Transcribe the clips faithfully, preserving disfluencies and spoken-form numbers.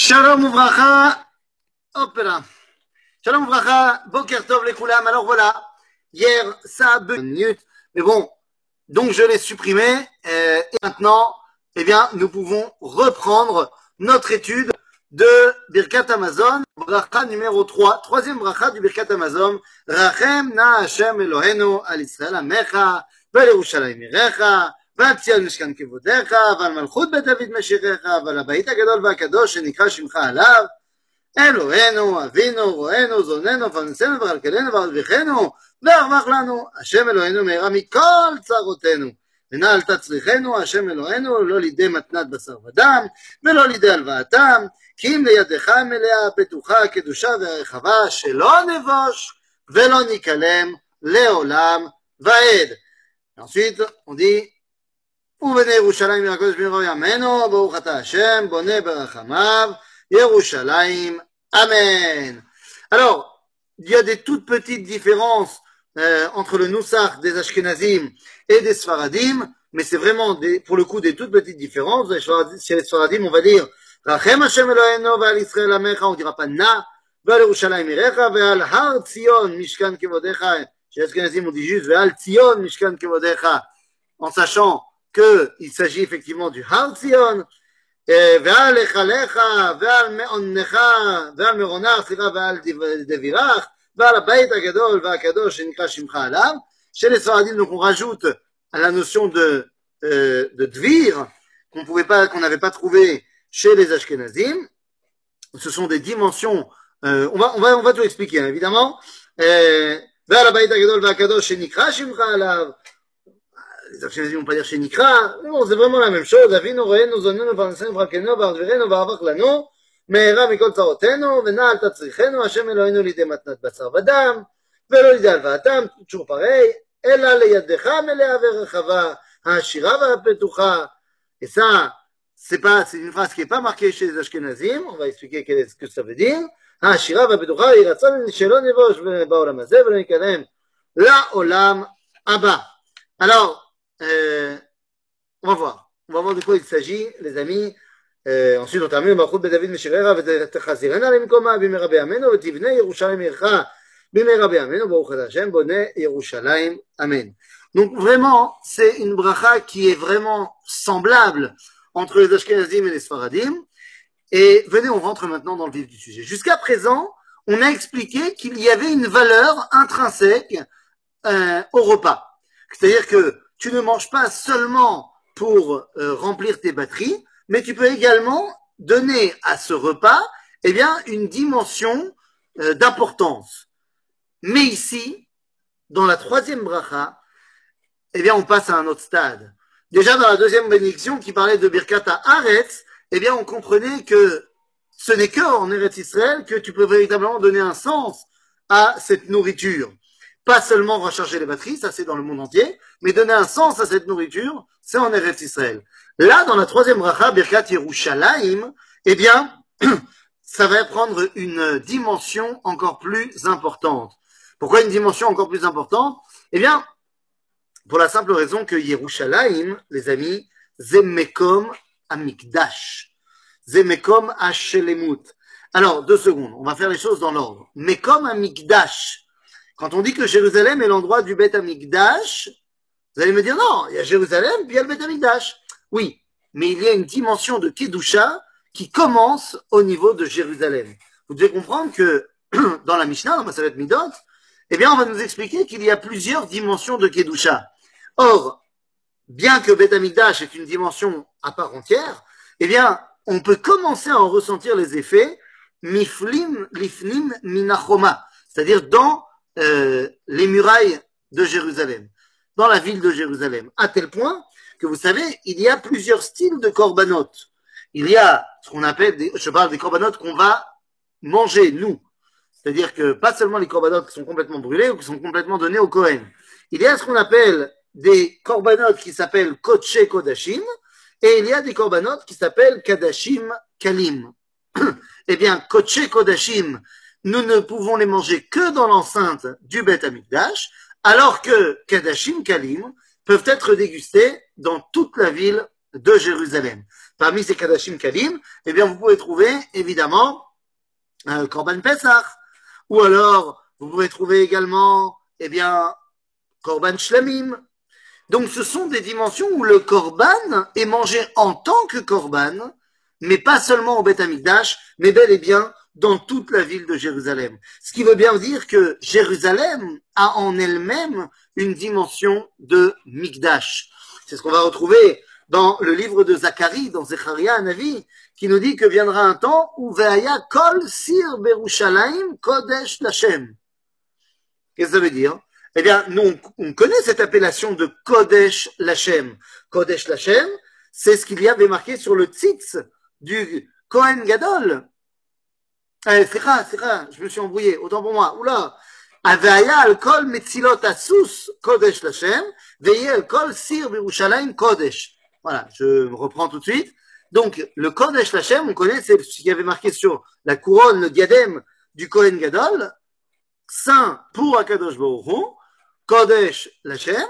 Shalom Ouvracha, hop là. Shalom Ouvracha, Boker Tov les Koulam. Alors voilà, hier ça a deux minutes, mais bon, donc je l'ai supprimé euh, et maintenant, eh bien, nous pouvons reprendre notre étude de Birkat Hamazon, bracha numéro trois, troisième bracha du Birkat Hamazon. Rachem na Hashem Elohenu al Israël amecha, vel Yerushalayim irecha, ועל ציון משכן כבודיך, ועל מלכות בית דוד משיחך, ועל הבית הגדול והקדוש שנקרא שמך עליו, אלוהינו, אבינו, רואינו, זוננו, פרנסנו וכלכלנו והרוויחנו, והרווח לנו, השם אלוהינו מהרה מכל צרותינו, ונעל תצריכנו, השם אלוהינו, לא לידי מתנת בשר ודם, ולא לידי הלוואתם, כי אם לידך מלאה, בטוחה, קדושה ורחבה, שלא נבוש, ולא ניקלם, לעולם ועד. ensuite, on dit, ובני ירושלים מן הקודש ברוך ימינו, ברוך אתה השם, בונה ברחמיו, ירושלים, Amen. Alors, il y a des toutes petites différences euh, entre le Nusach des Ashkenazim et des Sfaradim, mais c'est vraiment des, pour le coup des toutes petites différences. Chez les Sfaradim, on va dire Rachem Hashem Eloheinu ve'al Israël amecha, on dira pas Na, ve'al Yerushalayim irecha, ve'al Har Tzion Mishkan Kevodecha. Chez les Ashkenazim, on dit juste ve'al Tzion Mishkan Kevodecha, en sachant qu'il s'agit effectivement du Har Tzion, ועל היכלך, ועל מעונך, ועל מעונך, סליחה, ועל דבירך, ועל הבית הגדול והקדוש שנקרא שמך עליו. Chez les Sfaradim, donc on rajoute à la notion de, euh, de dvir, qu'on pouvait pas, qu'on n'avait pas trouvé chez les Ashkenazim. Ce sont des dimensions, euh, on va, on va, on va tout expliquer, hein, évidemment. ועל הבית הגדול והקדוש שנקרא שמך עליו. Les Ashkenazim vont pas dire chez Nikra, non, c'est vraiment la même chose. Avinu, roenu, zonenu, parnesenu, vrakenu, vardvirenu, varavach lanu, me'era mikol tzarotenu, vena'al tatzrichenu, Hashem Eloheinu lidei matnat basar vadam, velo lidei alvaatam, toujours pareil, ela leyadecha melea verechava, ha'ashira va'apetucha. Et ça, c'est pas, c'est une phrase qui est pas marquée chez les Ashkenazim, on va expliquer ce que ça veut dire. ha'ashira va'apetucha, yiratzon shelo nevosh ba'olam hazeh, velo nikalem la'olam haba. Alors, Euh, on va voir. On va voir de quoi il s'agit, les amis. Euh, ensuite, on termine. Malchut bet David Meshirera v'techazirena lemkoma b'mera b'yameinu v'tivnei Yerushalayim ircha b'mera b'yameinu baruch ata Hashem boneh Yerushalayim. Amen. Donc vraiment, c'est une bracha qui est vraiment semblable entre les Ashkenazim et les Sfaradim. Et venez, on rentre maintenant dans le vif du sujet. Jusqu'à présent, on a expliqué qu'il y avait une valeur intrinsèque euh, au repas. C'est-à-dire que tu ne manges pas seulement pour euh, remplir tes batteries, mais tu peux également donner à ce repas, eh bien, une dimension euh, d'importance. Mais ici, dans la troisième bracha, eh bien, on passe à un autre stade. Déjà, dans la deuxième bénédiction qui parlait de Birkat Haaretz, eh bien, on comprenait que ce n'est qu'en Eretz Israël que tu peux véritablement donner un sens à cette nourriture. Pas seulement recharger les batteries, ça c'est dans le monde entier, mais donner un sens à cette nourriture, c'est en Eretz Israël. Là, dans la troisième bracha, Birkat Yerushalayim, eh bien, ça va prendre une dimension encore plus importante. Pourquoi une dimension encore plus importante? Eh bien, pour la simple raison que Yerushalayim, les amis, Zemekom Amikdash. Zemekom Hashelemut. Alors, deux secondes, on va faire les choses dans l'ordre. Mekom Amikdash. Quand on dit que Jérusalem est l'endroit du Beth Amikdash, vous allez me dire non, il y a Jérusalem, puis il y a le Beth Amikdash. Oui, mais il y a une dimension de Kedusha qui commence au niveau de Jérusalem. Vous devez comprendre que dans la Mishnah, dans Masalet Midot, eh bien, on va nous expliquer qu'il y a plusieurs dimensions de Kedusha. Or, bien que Beth Amikdash est une dimension à part entière, eh bien, on peut commencer à en ressentir les effets miflim lifnim minachoma, c'est-à-dire dans Euh, les murailles de Jérusalem, dans la ville de Jérusalem, à tel point que vous savez, il y a plusieurs styles de korbanot. Il y a ce qu'on appelle, des, je parle des korbanot qu'on va manger, nous. C'est-à-dire que pas seulement les korbanot qui sont complètement brûlés ou qui sont complètement donnés au Kohen. Il y a ce qu'on appelle des korbanot qui s'appellent Kodshe Kodashim, et il y a des korbanot qui s'appellent Kadashim Kalim. Eh bien, Kodshe Kodashim, nous ne pouvons les manger que dans l'enceinte du Beth Amikdash, alors que Kadashim Kalim peuvent être dégustés dans toute la ville de Jérusalem. Parmi ces Kadashim Kalim, eh bien, vous pouvez trouver, évidemment, un Korban Pesach, ou alors, vous pouvez trouver également, eh bien, Korban Shlamim. Donc, ce sont des dimensions où le Korban est mangé en tant que Korban, mais pas seulement au Beth Amikdash, mais bel et bien dans toute la ville de Jérusalem. Ce qui veut bien dire que Jérusalem a en elle-même une dimension de Mikdash. C'est ce qu'on va retrouver dans le livre de Zacharie, dans Zecharia Hanavi, qui nous dit que viendra un temps où Ve'aya kol sir berushalayim kodesh Lashem. Qu'est-ce que ça veut dire? Eh bien, nous, on, on connaît cette appellation de Kodesh Lashem. Kodesh Lashem, c'est ce qu'il y avait marqué sur le tzitz du Kohen Gadol. Eh, c'est rare, c'est rare, je me suis embrouillé, autant pour moi. Oula. Avaya al kol metzilot asus Kodesh Lashem, veillez al kol sir birushalayim Kodesh. Voilà, je reprends tout de suite. Donc, le Kodesh Lashem, on connaît, c'est ce qu'il y avait marqué sur la couronne, le diadème du Kohen Gadol. Saint pour Akadosh Baruch Hu, Kodesh Lashem.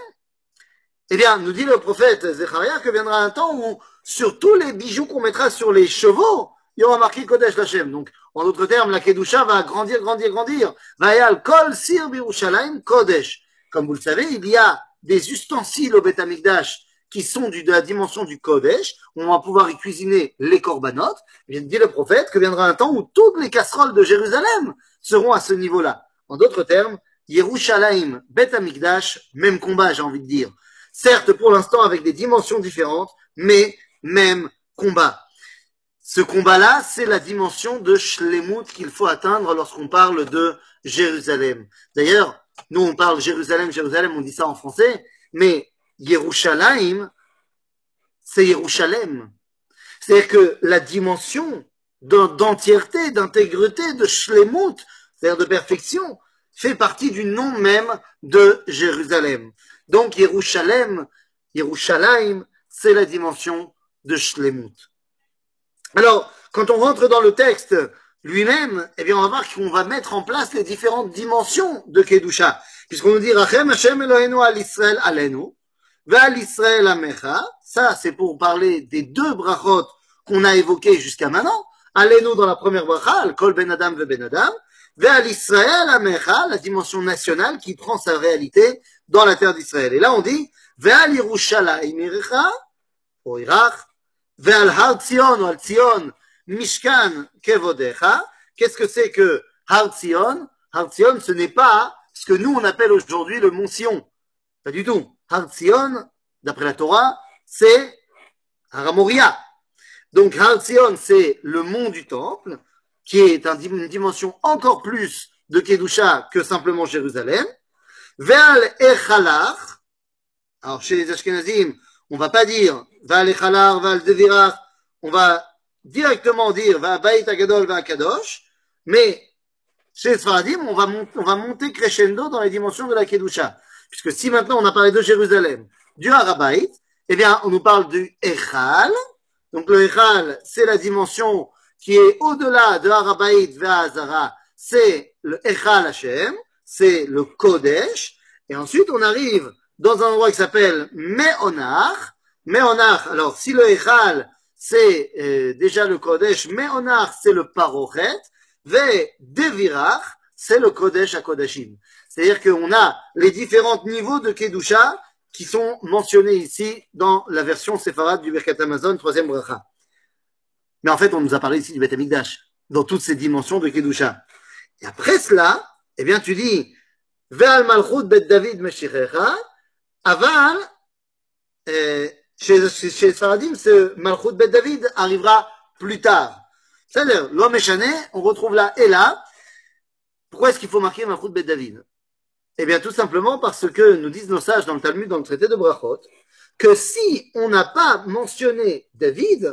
Eh bien, nous dit le prophète Zecharia que viendra un temps où, sur tous les bijoux qu'on mettra sur les chevaux, il y aura marqué Kodesh Lashem. Donc, en d'autres termes, la Kedusha va grandir, grandir, grandir. Vayal kol sir birushalayim Kodesh. Comme vous le savez, il y a des ustensiles au Beth Amikdash qui sont du, de la dimension du Kodesh. On va pouvoir y cuisiner les korbanot. Il dit le prophète que viendra un temps où toutes les casseroles de Jérusalem seront à ce niveau-là. En d'autres termes, Yerushalayim, Beth Amikdash, même combat, j'ai envie de dire. Certes, pour l'instant, avec des dimensions différentes, mais même combat. Ce combat-là, c'est la dimension de Shlemut qu'il faut atteindre lorsqu'on parle de Jérusalem. D'ailleurs, nous, on parle Jérusalem, Jérusalem, on dit ça en français, mais Yerushalayim, c'est Yerushalem. C'est-à-dire que la dimension d'entièreté, d'intégrité, de Shlemut, c'est-à-dire de perfection, fait partie du nom même de Jérusalem. Donc, Yerushalem, Yerushalayim, c'est la dimension de Shlemut. Alors, quand on rentre dans le texte lui-même, eh bien, on va voir qu'on va mettre en place les différentes dimensions de Kedusha. Puisqu'on nous dit, Rachem Hashem Eloheinu al Israël alenu, ve'al Israël amecha. Ça, c'est pour parler des deux brachot qu'on a évoquées jusqu'à maintenant. Alenu dans la première bracha, al kol ben adam ve ben adam. Ve'al Israël amecha, la dimension nationale qui prend sa réalité dans la terre d'Israël. Et là, on dit, ve'al Yerushalayim irecha, ou irach, ve'al har Tzion, ou al Tzion, mishkan kevodecha. Qu'est-ce que c'est que har Tzion? Har Tzion, ce n'est pas ce que nous, on appelle aujourd'hui le mont Sion. Pas du tout. Har Tzion, d'après la Torah, c'est Har Moria. Donc, Har Tzion, c'est le mont du temple, qui est une dimension encore plus de Kedusha que simplement Jérusalem. Ve'al Echalach. Alors, chez les Ashkenazim, on va pas dire Ve'al Echalach, Ve'al Devirach. On va directement dire Ve'al Beit Agadol, Ve'al Kadosh. Mais, chez les Sfaradim, on va, monter, on va monter crescendo dans les dimensions de la Kedusha. Puisque si maintenant on a parlé de Jérusalem, du Harabait, eh bien, on nous parle du Echal. Donc, le Echal, c'est la dimension qui est au-delà de Harabait Ve'azara, c'est le Echal Hashem, c'est le Kodesh, et ensuite on arrive dans un endroit qui s'appelle Me'onach. Me'onach, alors si le Echal c'est euh, déjà le Kodesh, Me'onach c'est le Parochet, Ve Devirach c'est le Kodesh à Kodashim. C'est-à-dire qu'on a les différents niveaux de Kedusha qui sont mentionnés ici dans la version séfarade du Birkat Hamazon, troisième bracha. Mais en fait, on nous a parlé ici du Beth Amikdash, dans toutes ces dimensions de Kedusha. Et après cela, eh bien, tu dis, Ve'al Malchut Bet David Meshichecha, Aval, euh, chez, chez, chez Sfaradim, ce Malchut Bet David arrivera plus tard. C'est-à-dire, l'homme échané, on retrouve là et là. Pourquoi est-ce qu'il faut marquer Malchut Bet David? Eh bien, tout simplement parce que nous disent nos sages dans le Talmud, dans le traité de Brachot, que si on n'a pas mentionné David,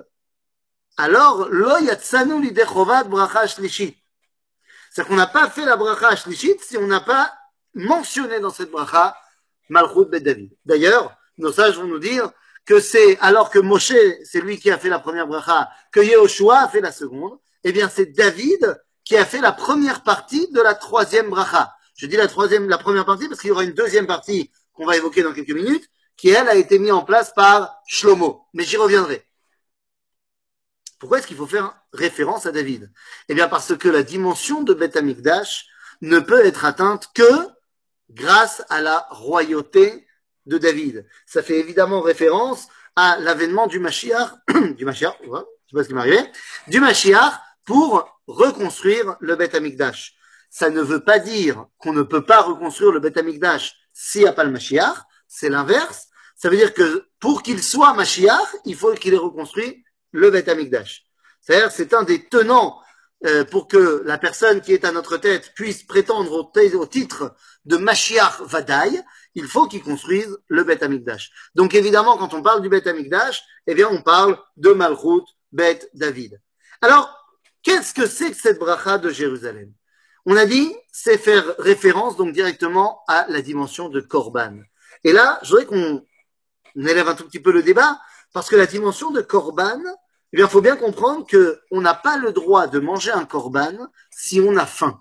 alors, lo yatsanu lidei chovat bracha shlishit. C'est-à-dire qu'on n'a pas fait la bracha shlishit si on n'a pas mentionné dans cette bracha Malchut Bet David. D'ailleurs, nos sages vont nous dire que c'est, alors que Moshe, c'est lui qui a fait la première bracha, que Yehoshua a fait la seconde, eh bien, c'est David qui a fait la première partie de la troisième bracha. Je dis la troisième, la première partie parce qu'il y aura une deuxième partie qu'on va évoquer dans quelques minutes, qui elle a été mise en place par Shlomo. Mais j'y reviendrai. Pourquoi est-ce qu'il faut faire référence à David? Eh bien parce que la dimension de Beth Amikdash ne peut être atteinte que grâce à la royauté de David. Ça fait évidemment référence à l'avènement du Mashiach, du Mashiach, je sais pas ce qui m'est arrivé, du Mashiach pour reconstruire le Beth Amikdash. Ça ne veut pas dire qu'on ne peut pas reconstruire le Beth Amikdash s'il n'y a pas le Mashiach, c'est l'inverse. Ça veut dire que pour qu'il soit Mashiach, il faut qu'il ait reconstruit le Beth Amikdash. C'est-à-dire c'est un des tenants euh, pour que la personne qui est à notre tête puisse prétendre au, au titre de Mashiach Vadaï, il faut qu'il construise le Beth Amikdash. Donc évidemment, quand on parle du Beth Amikdash, eh bien on parle de Malchut Beth David. Alors, qu'est-ce que c'est que cette bracha de Jérusalem? On a dit, c'est faire référence donc directement à la dimension de Korban. Et là, je voudrais qu'on élève un tout petit peu le débat, parce que la dimension de Korban, eh bien, il faut bien comprendre qu'on n'a pas le droit de manger un Korban si on a faim.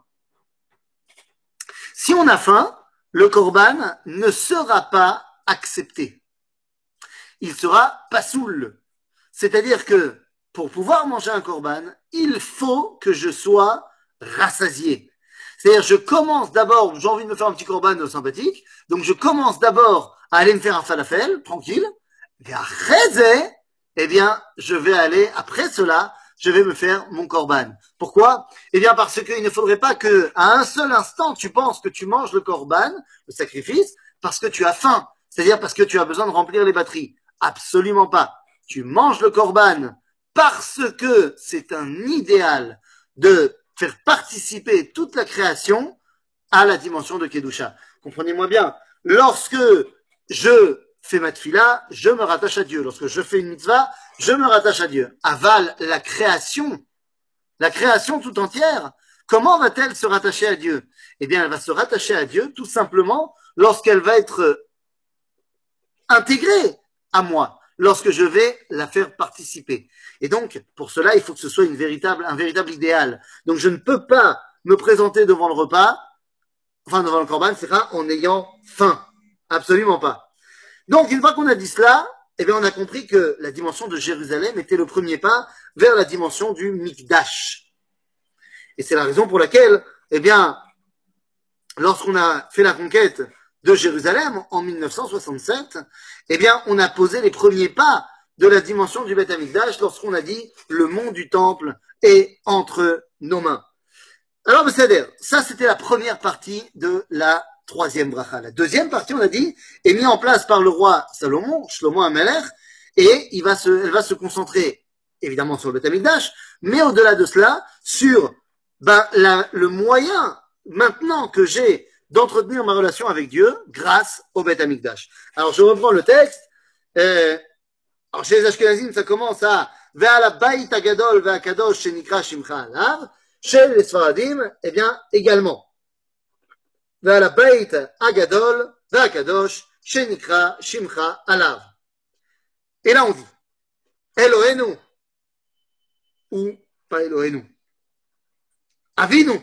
Si on a faim, le Korban ne sera pas accepté. Il sera pasoul. C'est-à-dire que pour pouvoir manger un Korban, il faut que je sois rassasié. C'est-à-dire, je commence d'abord, j'ai envie de me faire un petit Korban sympathique, donc je commence d'abord à aller me faire un falafel, tranquille, et après, eh bien, je vais aller, après cela, je vais me faire mon Korban. Pourquoi? Eh bien, parce qu'il ne faudrait pas que, à un seul instant, tu penses que tu manges le Korban, le sacrifice, parce que tu as faim. C'est-à-dire parce que tu as besoin de remplir les batteries. Absolument pas. Tu manges le Korban parce que c'est un idéal de faire participer toute la création à la dimension de Kedusha. Comprenez-moi bien. Lorsque je fais ma tfila, je me rattache à Dieu. Lorsque je fais une mitzvah, je me rattache à Dieu. Aval, la création, la création tout entière, comment va-t-elle se rattacher à Dieu? Eh bien, elle va se rattacher à Dieu tout simplement lorsqu'elle va être intégrée à moi, lorsque je vais la faire participer. Et donc, pour cela, il faut que ce soit une véritable, un véritable idéal. Donc, je ne peux pas me présenter devant le repas, enfin devant le Korban, c'est ça, en ayant faim. Absolument pas. Donc, une fois qu'on a dit cela, eh bien, on a compris que la dimension de Jérusalem était le premier pas vers la dimension du Mikdash. Et c'est la raison pour laquelle, eh bien, lorsqu'on a fait la conquête de Jérusalem en mille neuf cent soixante-sept, eh bien, on a posé les premiers pas de la dimension du Beth Amikdash lorsqu'on a dit le mont du temple est entre nos mains. Alors, c'est-à-dire, ça, c'était la première partie de la troisième bracha. La deuxième partie, on a dit, est mise en place par le roi Salomon, Shlomo HaMelech, et il va se, elle va se concentrer, évidemment, sur le Beth Amikdash, mais au-delà de cela, sur ben, la, le moyen, maintenant que j'ai d'entretenir ma relation avec Dieu, grâce au Beth Amikdash. Alors, je reprends le texte. Euh, alors, chez les Ashkenazim, ça commence à Ve'al habayit hagadol ve'akadosh shenikra shimcha alav. Chez les Sfaradim, eh bien, également. Ve'al habayit hagadol ve'akadosh shenikra shimcha alav. Et là, on dit Elohenu ou pas Elohenu. Avinu.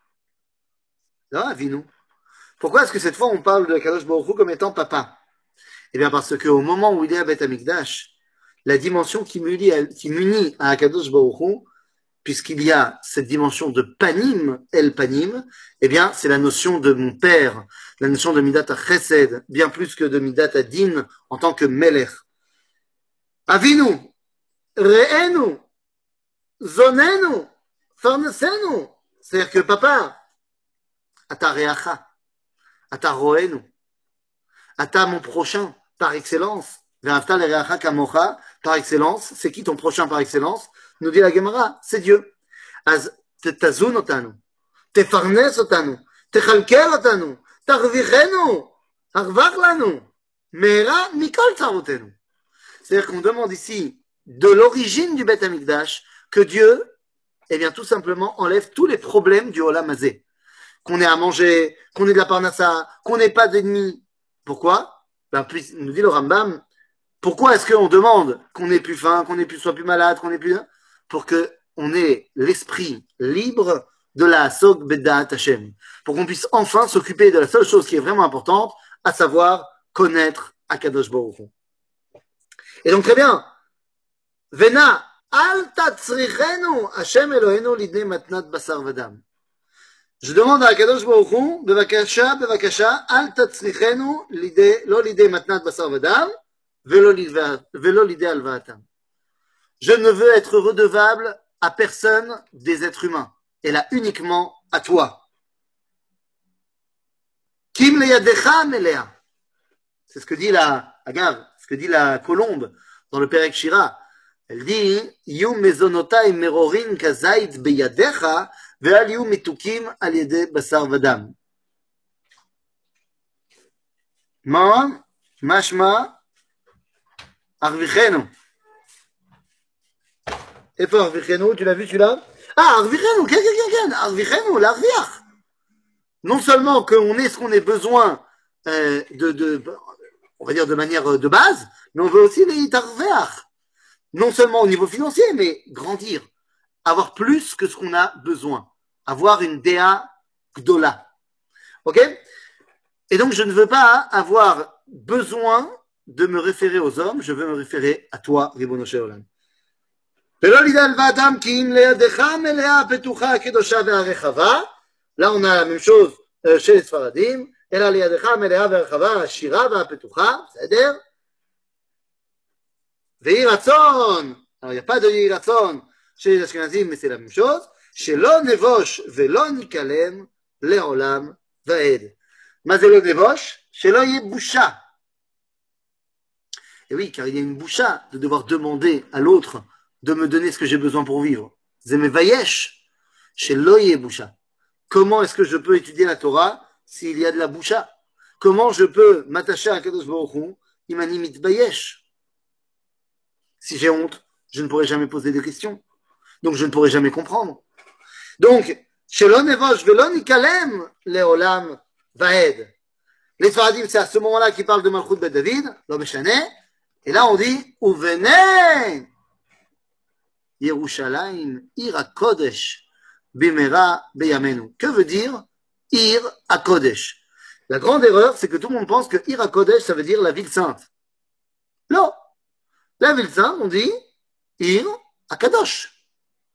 Non, Avinu. Pourquoi est-ce que cette fois on parle de Kadosh Baruch Hu comme étant papa? Eh bien parce qu'au moment où il est à Beth Amikdash, la dimension qui m'unit à, qui m'unit à Kadosh Baruch Hu, puisqu'il y a cette dimension de panim, el panim, eh bien c'est la notion de mon père, la notion de midat chesed, bien plus que de midat din en tant que melech. Avinu, re'enu, zonenu, farnesenu. C'est-à-dire que papa, ata reacha. Ata roenu, ata mon prochain par excellence, ve'afta l'ereacha kamocha par excellence, c'est qui ton prochain par excellence? Nous dit la Gemara, c'est Dieu. Az tetazun otanu, tefarnes otanu, techalkel otanu, tarvichenu, arvach lanu, mera mikol tzarotenu. C'est-à-dire qu'on demande ici de l'origine du Beth Amikdash que Dieu, eh bien tout simplement enlève tous les problèmes du Olam Hazé. Qu'on ait à manger, qu'on ait de la parnassa, qu'on n'ait pas d'ennemis. Pourquoi? Ben, puis, nous dit le Rambam, pourquoi est-ce qu'on demande qu'on ait plus faim, qu'on ait plus, soit plus malade, qu'on ait plus... Pour qu'on ait l'esprit libre de la Sog Bedat Hashem. Pour qu'on puisse enfin s'occuper de la seule chose qui est vraiment importante, à savoir connaître Akadosh Baruch Hu. Et donc très bien, Vena, al tatzrichenu Hashem Eloheinu lidei matnat basar vadam. Je demande à Akadosh Baruch Hu, bevakasha, bevakasha, al tatzrichenu lidei, lo lidei matnat basar vadam, velo lidei alvaatam. Je ne veux être redevable à personne des êtres humains, et là uniquement à toi. Kim leyadecha melea. C'est ce que dit la Agave, ce que dit la colombe dans le Perek Shira. Elle dit Yu mezonotai merorin kazait beyadecha ve'al yu mitukim al yede basar vadam. Ma mashma arvichenu. Et pour arvichenu, tu l'as vu celui-là? Ah, arvichenu, ken ken ken ken, arvichenu, l'arviach. Non seulement qu'on ait ce qu'on ait besoin euh, de, de on va dire de manière de base, mais on veut aussi les tarveach. Non seulement au niveau financier, mais grandir. Avoir plus que ce qu'on a besoin. Avoir une déa gdola. Ok? Et donc, je ne veux pas avoir besoin de me référer aux hommes, je veux me référer à toi, Ribono Shel Olam. Là, on a la même chose euh, chez les Sfaradim. אלא לידך המלאה והרחבה, השירה והפתוחה, בסדר? ויהי רצון, alors il n'y a pas de יהי רצון chez les Ashkenazim, mais c'est la même chose, שלא נבוש ולא ניכלם לעולם ועד. מה זה לא נבוש? שלא יהיה בושה. Et oui, car il y a une boucha de devoir demander à l'autre de me donner ce que j'ai besoin pour vivre. זה מבייש, שלא יהיה בושה. Comment est-ce que je peux étudier la Torah s'il y a de la boucha? Comment je peux m'attacher à Kadosh Baruch Hu imani mitbayesh? Si j'ai honte, je ne pourrai jamais poser de questions. Donc je ne pourrai jamais comprendre. Donc, shelo nevosh velo nikalem leolam vaed. Les Sfaradim, c'est à ce moment-là qu'ils parlent de Malchut Bet David, lo meshane. Et là on dit, uvene Yerushalayim ir hakodesh bimera beyamenu. Que veut dire Ir HaKodesh? La grande erreur, c'est que tout le monde pense que Ir HaKodesh, ça veut dire la ville sainte. Non. La ville sainte, on dit Ir HaKadosh.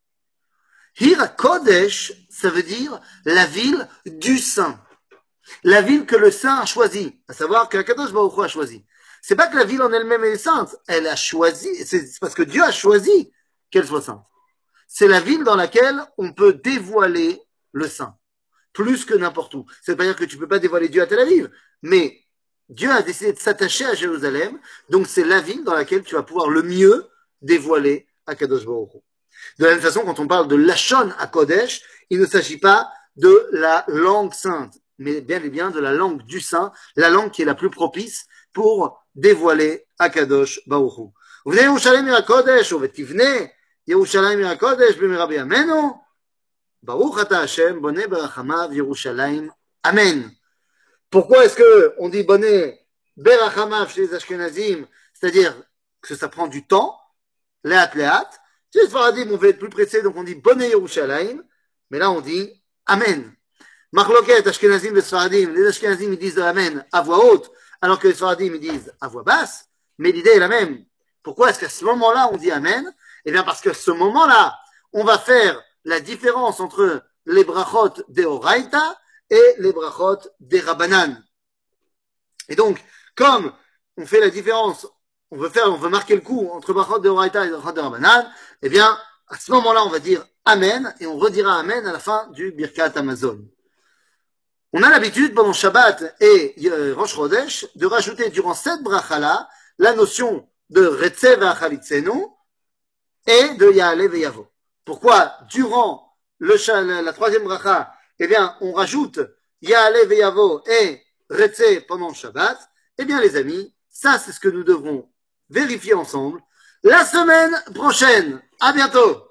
Ir HaKodesh, ça veut dire la ville du saint. La ville que le saint a choisie. À savoir que HaKadosh Baruch Hu a choisi. C'est pas que la ville en elle-même est sainte. Elle a choisi, c'est parce que Dieu a choisi qu'elle soit sainte. C'est la ville dans laquelle on peut dévoiler le saint. Plus que n'importe où. Ça veut pas dire que tu ne peux pas dévoiler Dieu à Tel Aviv, mais Dieu a décidé de s'attacher à Jérusalem, donc c'est la ville dans laquelle tu vas pouvoir le mieux dévoiler Akadosh Baruch Hu. De la même façon, quand on parle de Lashon HaKodesh, il ne s'agit pas de la langue sainte, mais bien et bien de la langue du saint, la langue qui est la plus propice pour dévoiler Akadosh Baruch Hu. Uvnei Yerushalayim HaKodesh, uvetivnei Yerushalayim HaKodesh b'mera b'yameinu. Baruch ata Hashem, bonne berachamav Yerushalayim. Amen. Pourquoi est-ce que on dit bonne berachamav chez les Ashkenazim? C'est-à-dire que ça prend du temps, léat léat. Chez les Sfaradim, on veut être plus pressé, donc on dit bonne Yerushalayim. Mais là, on dit Amen. Machloket, Ashkenazim et Sfaradim. Les Ashkenazim, ils disent Amen à voix haute, alors que les Sfaradim, ils disent à voix basse. Mais l'idée est la même. Pourquoi est-ce qu'à ce moment-là, on dit Amen? Eh bien, parce qu'à ce moment-là, on va faire la différence entre les brachot des Oraita et les brachot des Rabbanan. Et donc, comme on fait la différence, on veut faire, on veut marquer le coup entre brachot des Oraita et brachot des Rabbanan, eh bien, à ce moment-là, on va dire Amen et on redira Amen à la fin du Birkat Hamazon. On a l'habitude, pendant Shabbat et Rosh Chodesh, de rajouter durant cette bracha-là la notion de Retze ve'achalitzenu et de Ya'ale ve'yavo. Pourquoi, durant le, la troisième bracha, eh bien, on rajoute Ya'ale ve'yavo et Retze pendant le Shabbat? Eh bien, les amis, ça, c'est ce que nous devrons vérifier ensemble la semaine prochaine. À bientôt!